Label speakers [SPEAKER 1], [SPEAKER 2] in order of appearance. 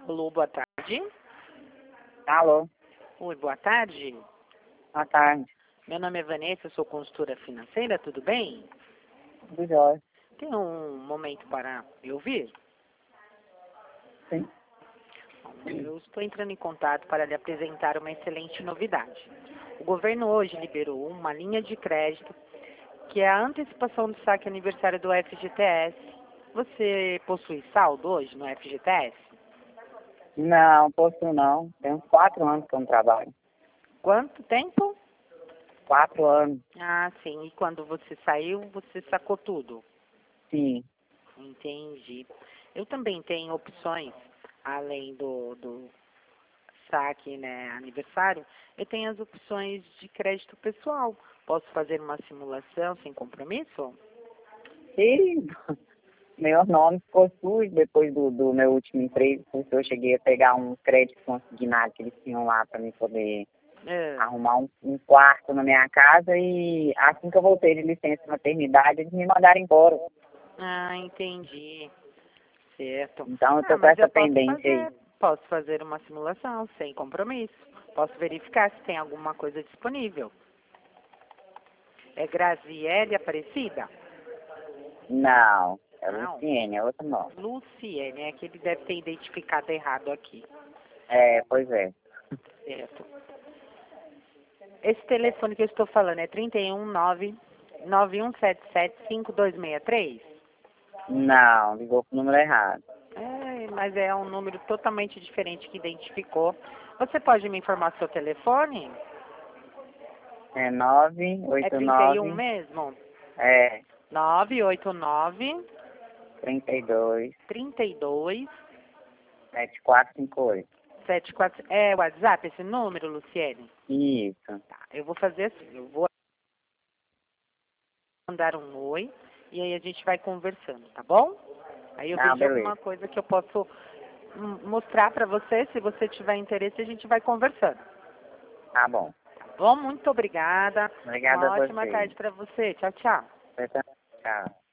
[SPEAKER 1] Alô, boa tarde.
[SPEAKER 2] Alô,
[SPEAKER 1] Oi, boa tarde.
[SPEAKER 2] boa tarde.
[SPEAKER 1] Meu nome é Vanessa, sou consultora financeira, tudo bem?
[SPEAKER 2] Tudo jóia?
[SPEAKER 1] Tem um momento para me ouvir?
[SPEAKER 2] Sim.
[SPEAKER 1] Eu estou entrando em contato para lhe apresentar uma excelente novidade. O governo hoje liberou uma linha de crédito que é a antecipação do saque aniversário do FGTS. Você possui saldo hoje no FGTS?
[SPEAKER 2] Não, posso não. Tem uns 4 anos que eu não trabalho.
[SPEAKER 1] Quanto tempo?
[SPEAKER 2] 4 anos,
[SPEAKER 1] Ah, sim. E quando você saiu, você sacou tudo?
[SPEAKER 2] sim.
[SPEAKER 1] Entendi. Eu também tenho opções, além do saque, né, aniversário, eu tenho as opções de crédito pessoal. Posso fazer uma simulação sem compromisso?
[SPEAKER 2] E meu nome ficou sujo depois do meu último emprego, porque eu cheguei a pegar um crédito consignado que eles tinham lá para mim poder
[SPEAKER 1] É.
[SPEAKER 2] arrumar um quarto na minha casa e assim que eu voltei de licença maternidade, eles me mandaram embora.
[SPEAKER 1] Ah, entendi. Certo.
[SPEAKER 2] Então eu
[SPEAKER 1] Ah,
[SPEAKER 2] tô com
[SPEAKER 1] mas eu
[SPEAKER 2] essa pendência aí.
[SPEAKER 1] posso fazer uma simulação sem compromisso. Posso verificar se tem alguma coisa disponível. É Graziele Aparecida?
[SPEAKER 2] Não, é
[SPEAKER 1] Não.
[SPEAKER 2] Luciene, é outro nome.
[SPEAKER 1] Luciene, é que ele deve ter identificado errado aqui.
[SPEAKER 2] É, pois é.
[SPEAKER 1] Certo. Esse telefone que eu estou falando é 319-9177-5263?
[SPEAKER 2] Não, ligou pro número errado.
[SPEAKER 1] É, mas é um número totalmente diferente que identificou. Você pode me informar seu telefone?
[SPEAKER 2] É
[SPEAKER 1] É 31
[SPEAKER 2] 989,
[SPEAKER 1] mesmo?
[SPEAKER 2] é
[SPEAKER 1] 989
[SPEAKER 2] 32
[SPEAKER 1] 32
[SPEAKER 2] 7458.
[SPEAKER 1] 74. É o WhatsApp esse número, Luciene?
[SPEAKER 2] Isso.
[SPEAKER 1] Tá, eu vou fazer assim, eu vou mandar um oi e aí a gente vai conversando, tá bom? Aí eu
[SPEAKER 2] Ah,
[SPEAKER 1] vejo
[SPEAKER 2] beleza.
[SPEAKER 1] alguma coisa que eu posso mostrar para você. Se você tiver interesse, a gente vai conversando.
[SPEAKER 2] Tá bom.
[SPEAKER 1] Tá bom? Muito obrigada.
[SPEAKER 2] Obrigado a
[SPEAKER 1] Uma ótima
[SPEAKER 2] você.
[SPEAKER 1] tarde para você. Tchau, tchau.
[SPEAKER 2] Tchau.